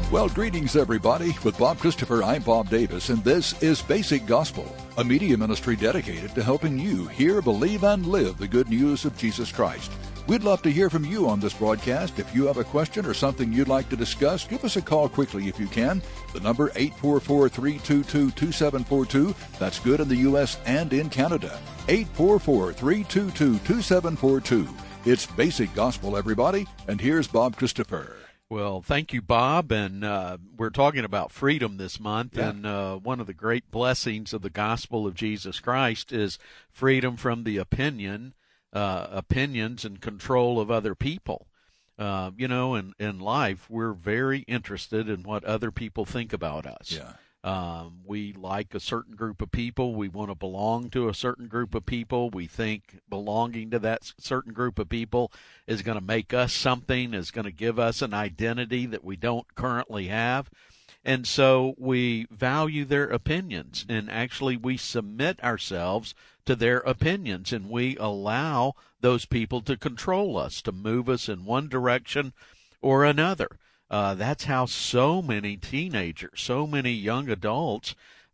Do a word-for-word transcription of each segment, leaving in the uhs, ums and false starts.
Well, greetings, everybody. With Bob Christopher, I'm Bob Davis, and this is Basic Gospel, a media ministry dedicated to helping you hear, believe, and live the good news of Jesus Christ. We'd love to hear from you on this broadcast. If you have a question or something you'd like to discuss, give us a call quickly if you can. The number eight four four, three two two, two seven four two. That's good in the U S and in Canada. eight four four, three two two, two seven four two. It's Basic Gospel, everybody, and here's Bob Christopher. Well, thank you, Bob, and uh, we're talking about freedom this month, yeah. and uh, one of the great blessings of the gospel of Jesus Christ is freedom from the opinion, uh, opinions and control of other people. Uh, you know, in, in life, we're very interested in what other people think about us. Yeah. Um, we like a certain group of people. We want to belong to a certain group of people. We think belonging to that certain group of people is going to make us something, is going to give us an identity that we don't currently have. And so we value their opinions, and actually we submit ourselves to their opinions, and we allow those people to control us, to move us in one direction or another. Uh, that's how so many teenagers, so many young adults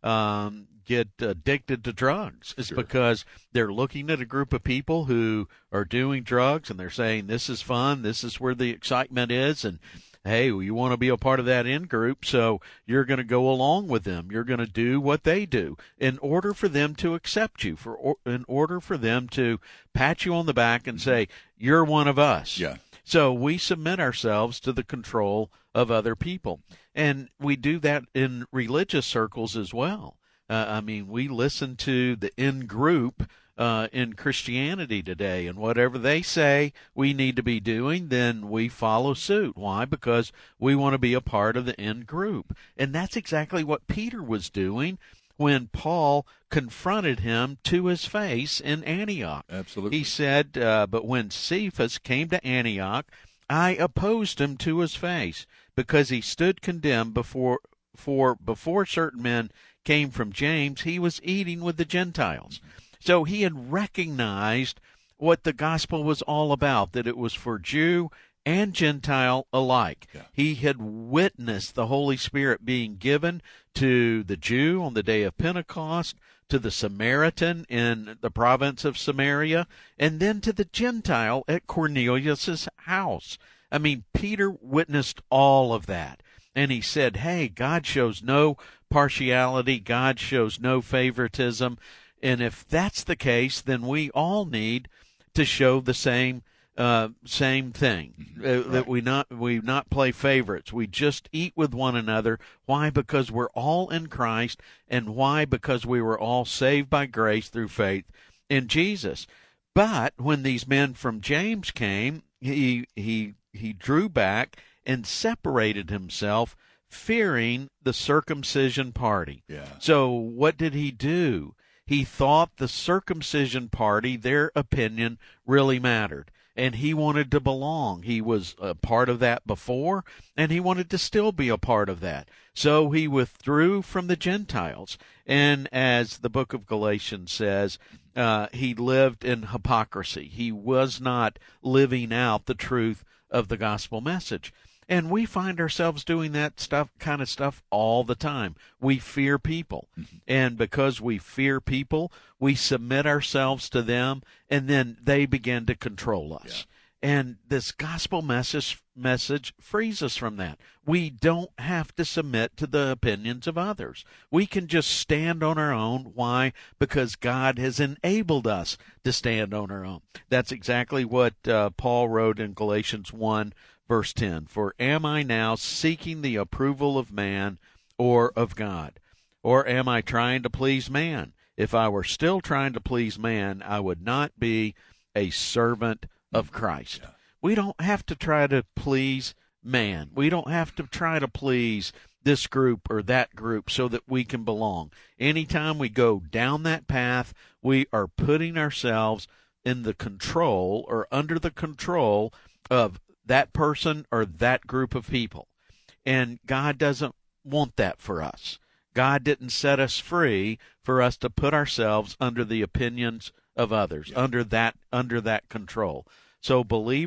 um, get addicted to drugs. It's Sure. because they're looking at a group of people who are doing drugs, and they're saying, this is fun, this is where the excitement is, and hey, well, you want to be a part of that in-group, so you're going to go along with them. You're going to do what they do in order for them to accept you, for or, in order for them to pat you on the back and say, you're one of us. Yeah. So we submit ourselves to the control of other people. And we do that in religious circles as well. Uh, I mean, we listen to the in-group uh, in Christianity today, and whatever they say we need to be doing, then we follow suit. Why? Because we want to be a part of the in-group. And that's exactly what Peter was doing when Paul confronted him to his face in Antioch. Absolutely. He said, uh, but when Cephas came to Antioch, I opposed him to his face, because he stood condemned before, for before certain men came from James, he was eating with the Gentiles. So he had recognized what the gospel was all about, that it was for Jew and Gentile alike. Yeah. He had witnessed the Holy Spirit being given to the Jew on the day of Pentecost, to the Samaritan in the province of Samaria, and then to the Gentile at Cornelius' house. I mean, Peter witnessed all of that. And he said, hey, God shows no partiality. God shows no favoritism. And if that's the case, then we all need to show the same Uh, same thing, uh, right. that we not we not play favorites. We just eat with one another. Why? Because we're all in Christ. And why? Because we were all saved by grace through faith in Jesus. But when these men from James came, he he he drew back and separated himself, fearing the circumcision party. Yeah. So what did he do? He thought the circumcision party, their opinion, really mattered. And he wanted to belong. He was a part of that before, and he wanted to still be a part of that. So he withdrew from the Gentiles. And as the book of Galatians says, uh, he lived in hypocrisy. He was not living out the truth of the gospel message. And we find ourselves doing that stuff, kind of stuff all the time. We fear people. Mm-hmm. And because we fear people, we submit ourselves to them, and then they begin to control us. Yeah. And this gospel message, message frees us from that. We don't have to submit to the opinions of others. We can just stand on our own. Why? Because God has enabled us to stand on our own. That's exactly what uh, Paul wrote in Galatians one, verse ten, for am I now seeking the approval of man or of God? Or am I trying to please man? If I were still trying to please man, I would not be a servant of Christ. Yeah. We don't have to try to please man. We don't have to try to please this group or that group so that we can belong. Anytime we go down that path, we are putting ourselves in the control or under the control of that person or that group of people. And God doesn't want that for us. God didn't set us free for us to put ourselves under the opinions of others, yeah. under that under that control. So, believer,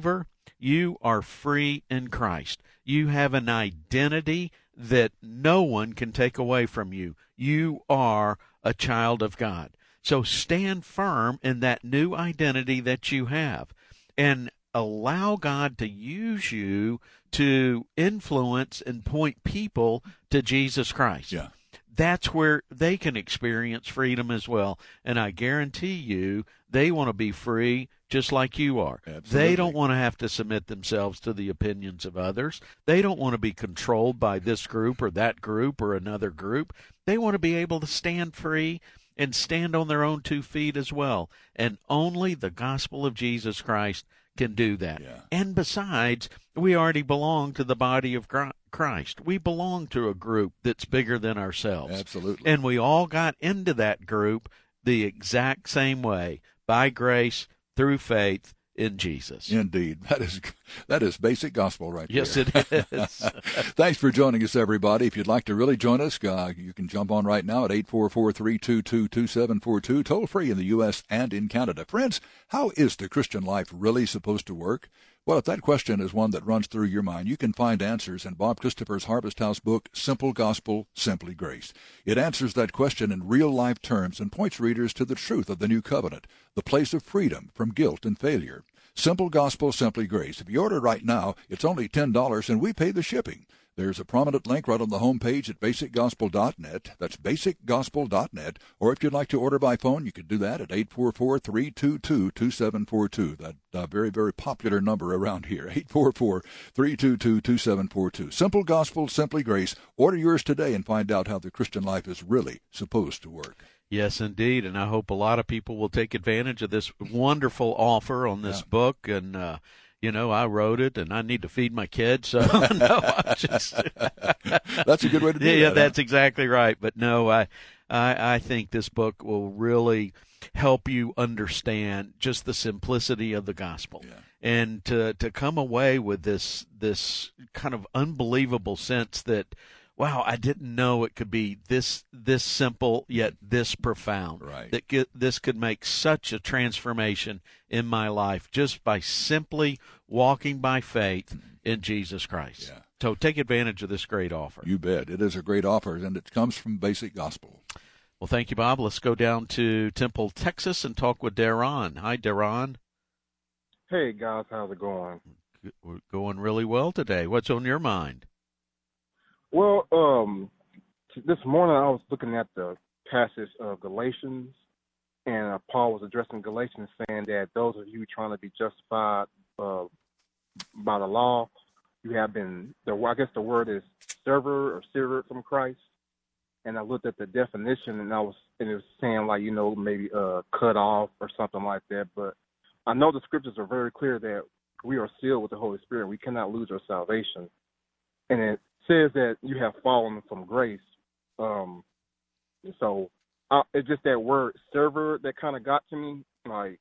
You are free in Christ. You have an identity that no one can take away from you. You are a child of God. So stand firm in that new identity that you have and allow God to use you to influence and point people to Jesus Christ. Yeah. That's where they can experience freedom as well. And I guarantee you, they want to be free just like you are. Absolutely. They don't want to have to submit themselves to the opinions of others. They don't want to be controlled by this group or that group or another group. They want to be able to stand free and stand on their own two feet as well. And only the gospel of Jesus Christ can do that. Yeah. And besides, we already belong to the body of Christ. We belong to a group that's bigger than ourselves. Absolutely. And we all got into that group the exact same way, by grace, through faith in Jesus. Indeed. That is that is basic gospel right yes, there. Yes, it is. Thanks for joining us, everybody. If you'd like to really join us, uh, you can jump on right now at eight four four, three two two, two seven four two, toll free in the U S and in Canada. Friends, how is the Christian life really supposed to work? Well, if that question is one that runs through your mind, you can find answers in Bob Christopher's Harvest House book, Simple Gospel, Simply Grace. It answers that question in real-life terms and points readers to the truth of the new covenant, the place of freedom from guilt and failure. Simple Gospel, Simply Grace. If you order right now, it's only ten dollars, and we pay the shipping. There's a prominent link right on the home page at basic gospel dot net. That's basic gospel dot net. Or if you'd like to order by phone, you can do that at eight four four, three two two, two seven four two. That uh, very, very popular number around here, eight four four, three two two, two seven four two. Simple Gospel, Simply Grace. Order yours today and find out how the Christian life is really supposed to work. Yes, indeed, and I hope a lot of people will take advantage of this wonderful offer on this yeah. book. And uh, you know, I wrote it, and I need to feed my kids. So no, I'm just that's a good way to do yeah, it. Yeah, that, that's huh? exactly right. But no, I, I, I think this book will really help you understand just the simplicity of the gospel, yeah. and to to come away with this this kind of unbelievable sense that, wow, I didn't know it could be this this simple yet this profound. Right. That get, this could make such a transformation in my life just by simply walking by faith in Jesus Christ. Yeah. So take advantage of this great offer. You bet. It is a great offer, and it comes from Basic Gospel. Well, thank you, Bob. Let's go down to Temple, Texas, and talk with Deron. Hi, Deron. Hey, guys. How's it going? We're going really well today. What's on your mind? Well, um, this morning I was looking at the passage of Galatians, and uh, Paul was addressing Galatians, saying that those of you trying to be justified uh, by the law, you have been, the, I guess the word is severed or severed from Christ. And I looked at the definition, and I was, and it was saying like, you know, maybe uh, cut off or something like that. But I know the scriptures are very clear that we are sealed with the Holy Spirit. We cannot lose our salvation. And it says that you have fallen from grace. Um, so uh, it's just that word server that kind of got to me. Like,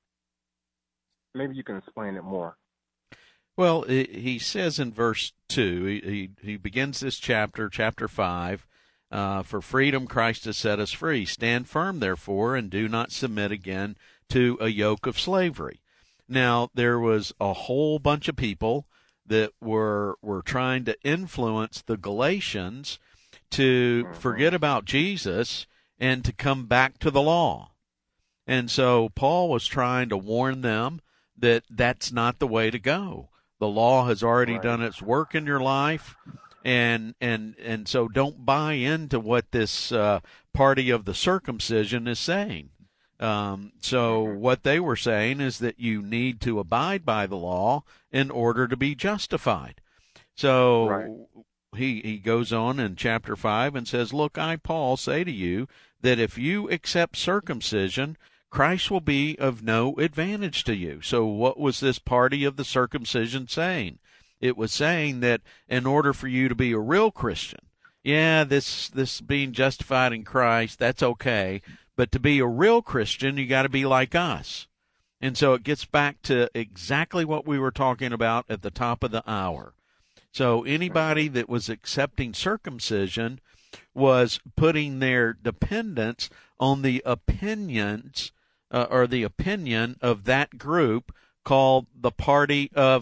maybe you can explain it more. Well, he says in verse two, he, he begins this chapter, chapter five, uh, for freedom Christ has set us free. Stand firm, therefore, and do not submit again to a yoke of slavery. Now, there was a whole bunch of people that were were trying to influence the Galatians to forget about Jesus and to come back to the law. And so Paul was trying to warn them that that's not the way to go. The law has already Right. done its work in your life, and and and so don't buy into what this uh, party of the circumcision is saying. Um, so what they were saying is that you need to abide by the law in order to be justified. So Right. he he goes on in chapter five and says, "Look, I, Paul, say to you that if you accept circumcision, Christ will be of no advantage to you." So what was this party of the circumcision saying? It was saying that in order for you to be a real Christian, yeah, this this being justified in Christ, that's okay. But to be a real Christian, you got to be like us. And so it gets back to exactly what we were talking about at the top of the hour. So anybody that was accepting circumcision was putting their dependence on the opinions uh, or the opinion of that group called the party of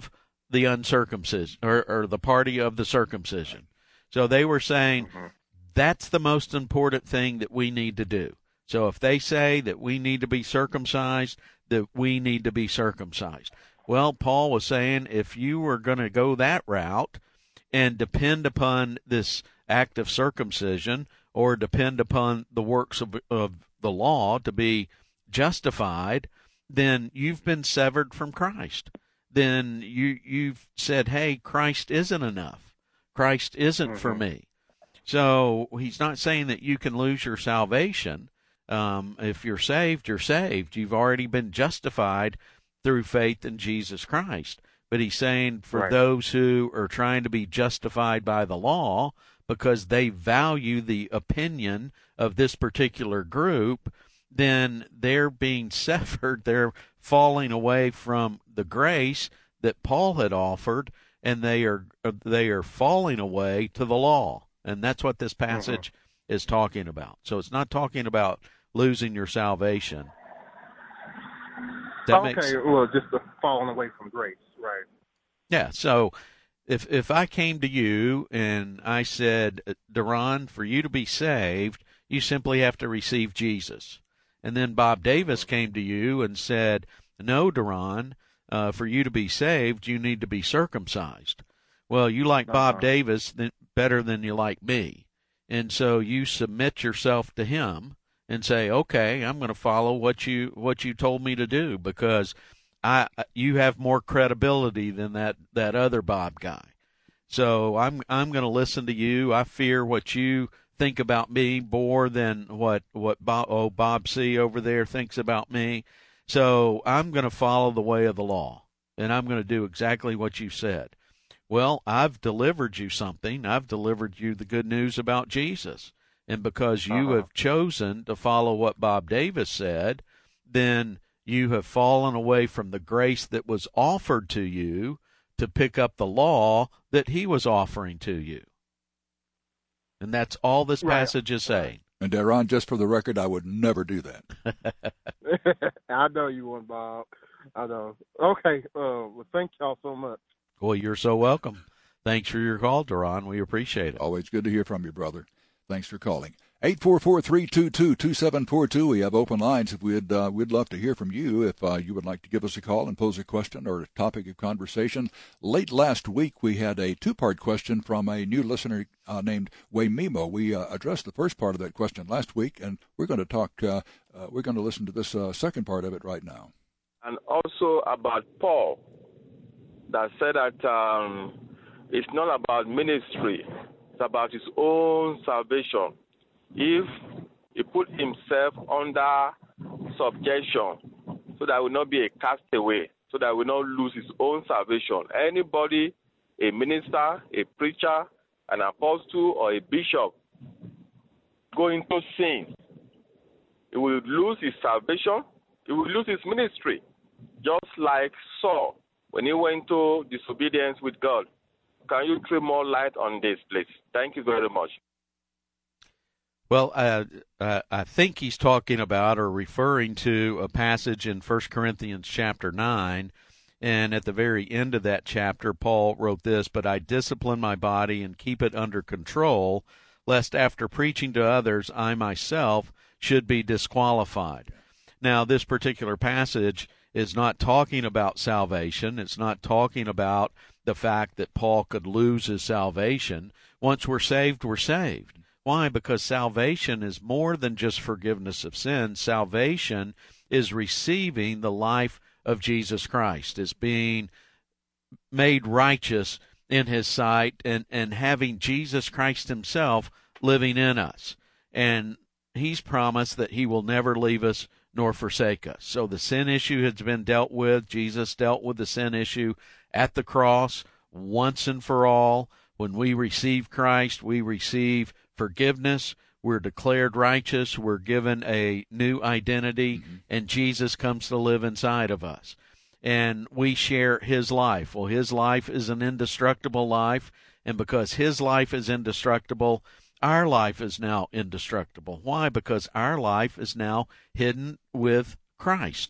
the uncircumcision or, or the party of the circumcision. So they were saying mm-hmm. that's the most important thing that we need to do. So if they say that we need to be circumcised, that we need to be circumcised. Well, Paul was saying if you were going to go that route and depend upon this act of circumcision or depend upon the works of, of the law to be justified, then you've been severed from Christ. Then you, you've said, hey, Christ isn't enough. Christ isn't mm-hmm. for me. So he's not saying that you can lose your salvation. Um, if you're saved, you're saved. You've already been justified through faith in Jesus Christ. But he's saying for right. those who are trying to be justified by the law because they value the opinion of this particular group, then they're being severed. They're falling away from the grace that Paul had offered, and they are they are falling away to the law. And that's what this passage mm-hmm. is talking about. So it's not talking about losing your salvation. That okay, makes, well, just the falling away from grace, right? Yeah, so if if I came to you and I said, Duran, for you to be saved, you simply have to receive Jesus. And then Bob Davis came to you and said, no, Duran, uh, for you to be saved, you need to be circumcised. Well, you like uh-huh. Bob Davis th- better than you like me. And so you submit yourself to him and say, okay, I'm going to follow what you what you told me to do because I you have more credibility than that, that other Bob guy. So I'm I'm going to listen to you. I fear what you think about me more than what what Bob, oh, Bob C. over there thinks about me. So I'm going to follow the way of the law, and I'm going to do exactly what you said. Well, I've delivered you something. I've delivered you the good news about Jesus. And because you uh-huh. have chosen to follow what Bob Davis said, then you have fallen away from the grace that was offered to you to pick up the law that he was offering to you. And that's all this right. passage is saying. And Duran, just for the record, I would never do that. I know you won't, Bob. I know. Okay. Uh, well, thank y'all so much. Well, you're so welcome. Thanks for your call, Duran. We appreciate it. Always good to hear from you, brother. Thanks for calling. eight four four, three two two, two seven four two. We have open lines. If we'd uh, we'd love to hear from you if uh, you would like to give us a call and pose a question or a topic of conversation. Late last week, we had a two-part question from a new listener uh, named Waymimo. We uh, addressed the first part of that question last week, and we're going to talk. Uh, uh, we're going to listen to this uh, second part of it right now. And also about Paul, that said that um, it's not about ministry. It's about his own salvation. If he put himself under subjection so that he will not be a castaway, so that he will not lose his own salvation. Anybody, a minister, a preacher, an apostle, or a bishop, go into sin, he will lose his salvation, he will lose his ministry, just like Saul when he went to disobedience with God. Can you throw more light on this, please? Thank you very much. Well, uh, uh, I think he's talking about or referring to a passage in First Corinthians chapter nine, and at the very end of that chapter, Paul wrote this, "But I discipline my body and keep it under control, lest after preaching to others, I myself should be disqualified." Now, this particular passage is not talking about salvation. It's not talking about the fact that Paul could lose his salvation. Once we're saved, we're saved. Why? Because salvation is more than just forgiveness of sins. Salvation is receiving the life of Jesus Christ, is being made righteous in his sight, and, and having Jesus Christ himself living in us. And he's promised that he will never leave us nor forsake us. So the sin issue has been dealt with. Jesus dealt with the sin issue at the cross once and for all. When we receive Christ, we receive forgiveness. We're declared righteous. We're given a new identity, mm-hmm. and Jesus comes to live inside of us. And we share his life. Well, his life is an indestructible life, and because his life is indestructible, our life is now indestructible. Why? Because our life is now hidden with Christ.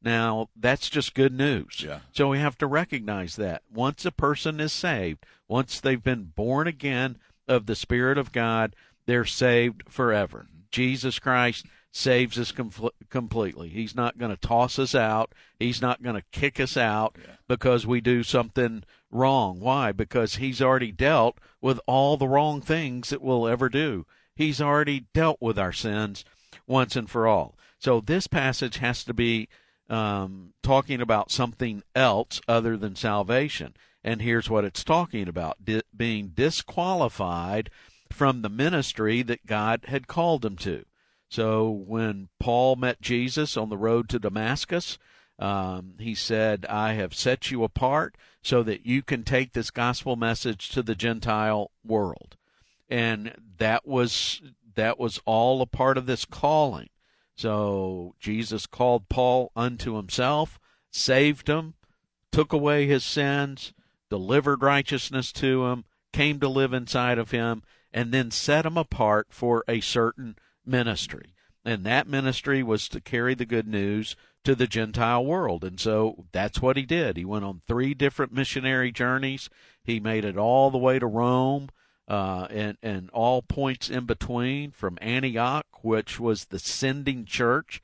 Now, that's just good news. Yeah. So we have to recognize that. Once a person is saved, once they've been born again of the Spirit of God, they're saved forever. Jesus Christ saves us com- completely. He's not going to toss us out. He's not going to kick us out yeah. because we do something wrong. Why? Because he's already dealt with all the wrong things that we'll ever do. He's already dealt with our sins once and for all. So this passage has to be um, talking about something else other than salvation. And here's what it's talking about, di- being disqualified from the ministry that God had called him to. So when Paul met Jesus on the road to Damascus, um, he said, I have set you apart so that you can take this gospel message to the Gentile world. And that was that was all a part of this calling. So Jesus called Paul unto himself, saved him, took away his sins, delivered righteousness to him, came to live inside of him, and then set him apart for a certain ministry. And that ministry was to carry the good news to the Gentile world. And so that's what he did. He went on three different missionary journeys. He made it all the way to Rome, uh, and, and all points in between, from Antioch, which was the sending church.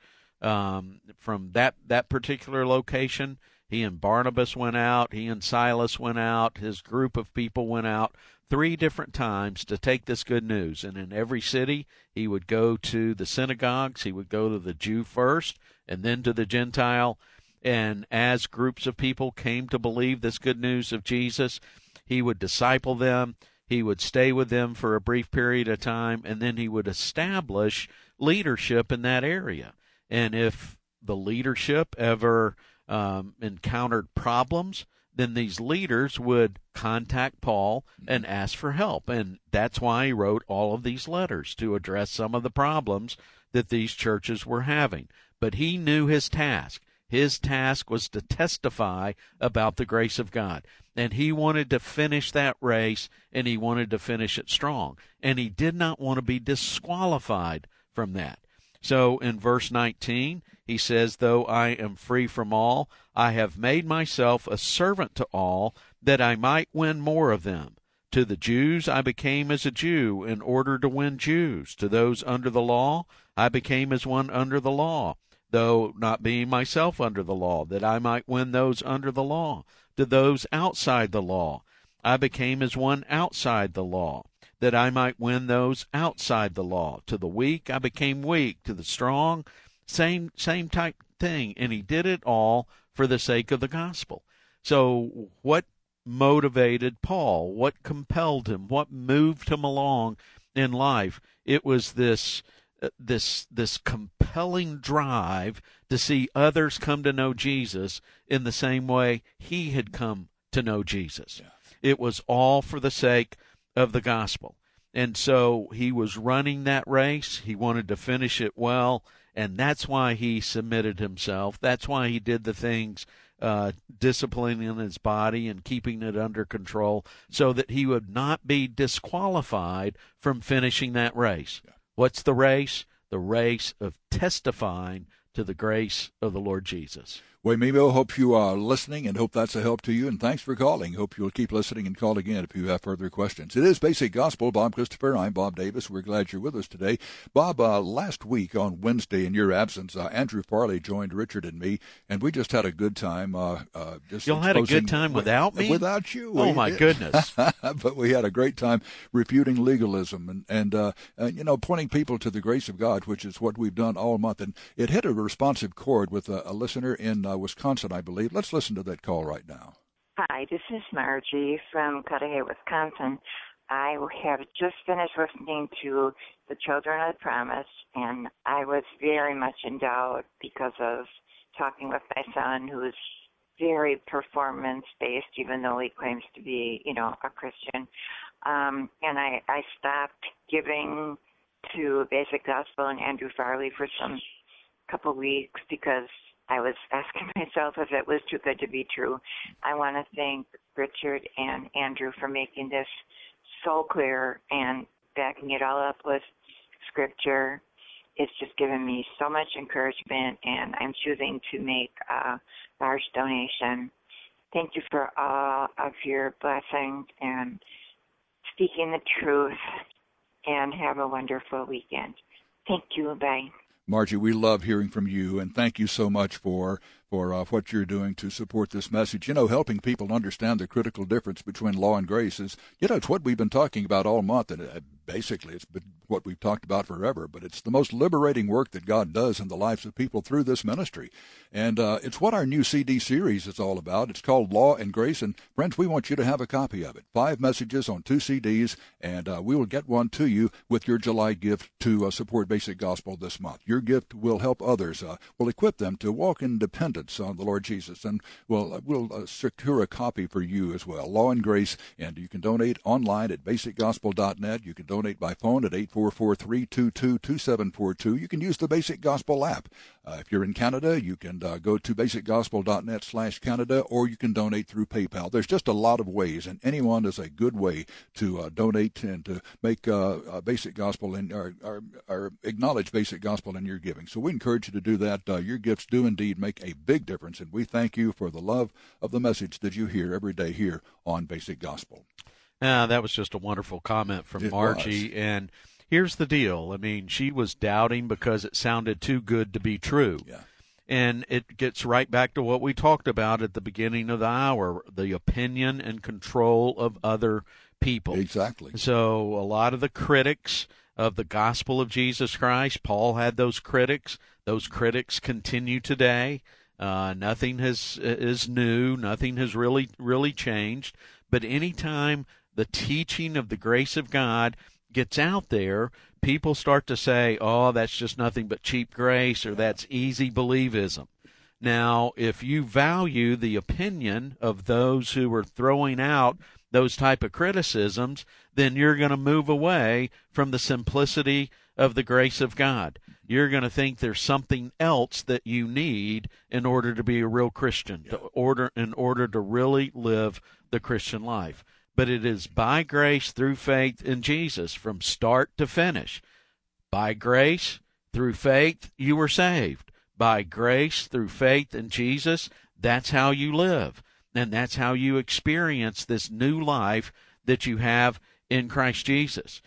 Um, from that, that particular location, he and Barnabas went out. He and Silas went out. His group of people went out three different times to take this good news. And in every city, he would go to the synagogues. He would go to the Jew first and then to the Gentile. And as groups of people came to believe this good news of Jesus, he would disciple them. He would stay with them for a brief period of time, and then he would establish leadership in that area. And if the leadership ever um, encountered problems, then these leaders would contact Paul and ask for help. And that's why he wrote all of these letters, to address some of the problems that these churches were having. But he knew his task. His task was to testify about the grace of God. And he wanted to finish that race, and he wanted to finish it strong. And he did not want to be disqualified from that. So in verse nineteen, he says, though I am free from all, I have made myself a servant to all, that I might win more of them. To the Jews I became as a Jew, in order to win Jews. To those under the law I became as one under the law, though not being myself under the law, that I might win those under the law. To those outside the law I became as one outside the law, that I might win those outside the law. To the weak I became weak, to the strong, same same type thing. And he did it all for the sake of the gospel. So what motivated Paul? What compelled him? What moved him along in life? It was this uh, this this compelling drive to see others come to know Jesus in the same way he had come to know Jesus. Yeah. It was all for the sake of the gospel. And so he was running that race. He wanted to finish it well, and that's why he submitted himself. That's why he did the things, uh, disciplining his body and keeping it under control, so that he would not be disqualified from finishing that race. Yeah. What's the race? The race of testifying to the grace of the Lord Jesus. Well, Mimo, hope you are listening and hope that's a help to you. And thanks for calling. Hope you'll keep listening and call again if you have further questions. It is Basic Gospel. Bob Christopher. I'm Bob Davis. We're glad you're with us today. Bob, uh, last week on Wednesday in your absence, uh, Andrew Farley joined Richard and me, and we just had a good time. Uh, uh, just Y'all had a good time without me? Without you. Oh, my goodness. But we had a great time refuting legalism and, and uh, uh, you know, pointing people to the grace of God, which is what we've done all month. And it hit a responsive chord with a, a listener in uh, Wisconsin, I believe. Let's listen to that call right now. Hi, this is Margie from Cudahy, Wisconsin. I have just finished listening to The Children of the Promise, and I was very much in doubt because of talking with my son, who's very performance-based, even though he claims to be, you know, a Christian. Um, and I, I stopped giving to Basic Gospel and Andrew Farley for some couple weeks because I was asking myself if it was too good to be true. I want to thank Richard and Andrew for making this so clear and backing it all up with scripture. it's just given me so much encouragement, and I'm choosing to make a large donation. Thank you for all of your blessings and speaking the truth, and have a wonderful weekend. Thank you. Bye. Margie, we love hearing from you, and thank you so much for for uh, what you're doing to support this message. You know, helping people understand the critical difference between law and grace is, you know, it's what we've been talking about all month, and uh, basically it's been what we've talked about forever, but it's the most liberating work that God does in the lives of people through this ministry. And uh, it's what our new C D series is all about. It's called Law and Grace, and friends, we want you to have a copy of it. Five messages on two C Ds, and uh, we will get one to you with your July gift to uh, support Basic Gospel this month. Your gift will help others, uh, will equip them to walk in dependence on the Lord Jesus, and we'll, uh, we'll uh, secure a copy for you as well. Law and Grace, and you can donate online at basic gospel dot net. You can donate by phone at eight four four, three two two, two seven four two. You can use the Basic Gospel app. Uh, if you're in Canada, you can uh, go to basic gospel dot net slash Canada, or you can donate through PayPal. There's just a lot of ways, and anyone is a good way to uh, donate and to make uh, uh, Basic Gospel in, or, or, or acknowledge Basic Gospel in your giving. So we encourage you to do that. Uh, your gifts do indeed make a big difference, and we thank you for the love of the message that you hear every day here on Basic Gospel. Uh, that was just a wonderful comment from It Margie, was. and here's the deal. I mean, she was doubting because it sounded too good to be true. Yeah. And it gets right back to what we talked about at the beginning of the hour, the opinion and control of other people. Exactly. So a lot of the critics of the gospel of Jesus Christ, Paul had those critics. Those critics continue today. Uh, nothing has is new. Nothing has really, really changed. But anytime the teaching of the grace of God gets out there, people start to say, oh, that's just nothing but cheap grace, or that's easy believism. Now, if you value the opinion of those who are throwing out those type of criticisms, then you're going to move away from the simplicity of the grace of God. You're going to think there's something else that you need in order to be a real Christian, to order in order to really live the Christian life. But it is by grace through faith in Jesus from start to finish. By grace through faith, you were saved. By grace through faith in Jesus, that's how you live. And that's how you experience this new life that you have in Christ Jesus.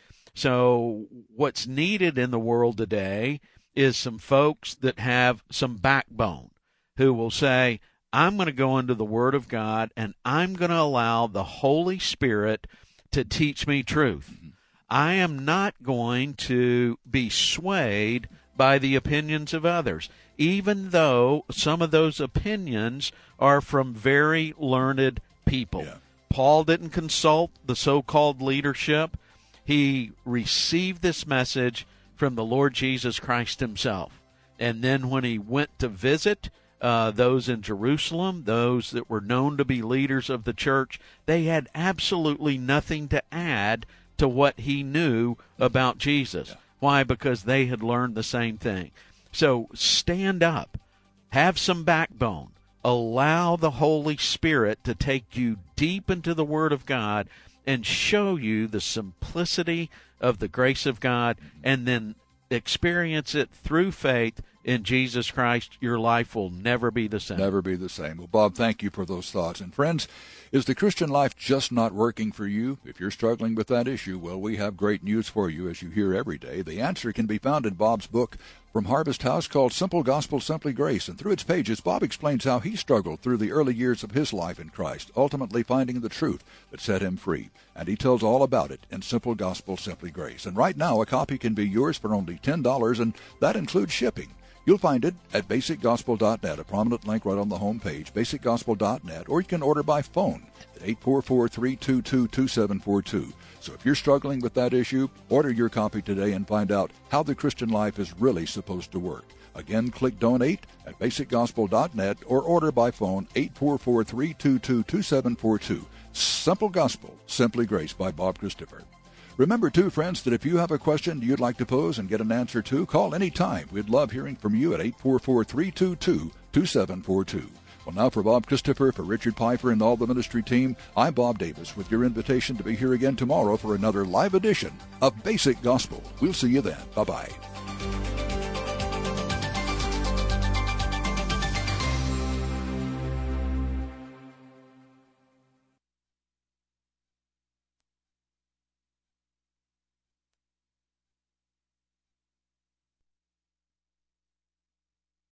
So what's needed in the world today is some folks that have some backbone who will say, I'm going to go into the Word of God, and I'm going to allow the Holy Spirit to teach me truth. Mm-hmm. I am not going to be swayed by the opinions of others, even though some of those opinions are from very learned people. Yeah. Paul didn't consult the so-called leadership. He received this message from the Lord Jesus Christ himself. And then when he went to visit uh, those in Jerusalem, those that were known to be leaders of the church, they had absolutely nothing to add to what he knew about Jesus. Yeah. Why? Because they had learned the same thing. So stand up. Have some backbone. Allow the Holy Spirit to take you deep into the Word of God and show you the simplicity of the grace of God, and then experience it through faith in Jesus Christ. Your life will never be the same. Never be the same. Well, Bob, thank you for those thoughts. And friends, is the Christian life just not working for you? If you're struggling with that issue, well, we have great news for you, as you hear every day. The answer can be found in Bob's book from Harvest House called Simple Gospel, Simply Grace. And through its pages, Bob explains how he struggled through the early years of his life in Christ, ultimately finding the truth that set him free. And he tells all about it in Simple Gospel, Simply Grace. And right now, a copy can be yours for only ten dollars, and that includes shipping. You'll find it at basic gospel dot net, a prominent link right on the home page, basic gospel dot net, or you can order by phone at eight four four, three two two, two seven four two. So if you're struggling with that issue, order your copy today and find out how the Christian life is really supposed to work. Again, click Donate at basic gospel dot net or order by phone eight four four, three two two, two seven four two. Simple Gospel, Simply Grace by Bob Christopher. Remember, too, friends, that if you have a question you'd like to pose and get an answer to, call any time. We'd love hearing from you at eight four four, three two two, two seven four two. Well, now for Bob Christopher, for Richard Piper and all the ministry team, I'm Bob Davis with your invitation to be here again tomorrow for another live edition of Basic Gospel. We'll see you then. Bye-bye.